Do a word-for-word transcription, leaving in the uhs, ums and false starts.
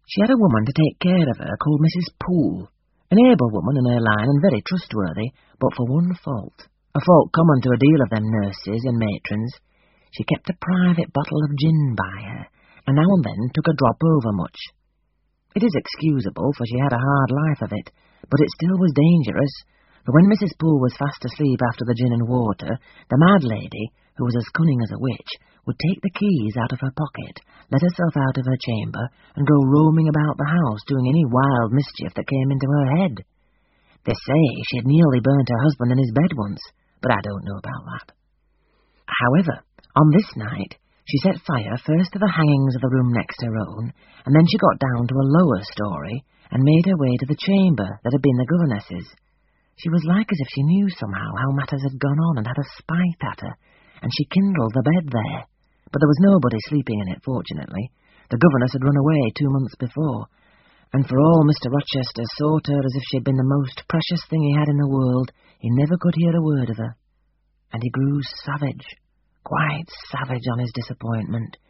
She had a woman to take care of her called Missus Poole, an able woman in her line and very trustworthy, but for one fault, a fault common to a deal of them nurses and matrons. She kept a private bottle of gin by her, and now and then took a drop overmuch. It is excusable, for she had a hard life of it, but it still was dangerous, for when Missus Poole was fast asleep after the gin and water, the mad lady, who was as cunning as a witch, would take the keys out of her pocket, let herself out of her chamber, and go roaming about the house, doing any wild mischief that came into her head. They say she had nearly burnt her husband in his bed once, but I don't know about that. However, on this night, she set fire first to the hangings of the room next her own, and then she got down to a lower story, and made her way to the chamber that had been the governess's. She was like as if she knew somehow how matters had gone on, and had a spite at her, and she kindled the bed there. But there was nobody sleeping in it, fortunately. The governess had run away two months before, and for all Mister Rochester sought her as if she had been the most precious thing he had in the world, he never could hear a word of her. And he grew savage, quite savage on his disappointment,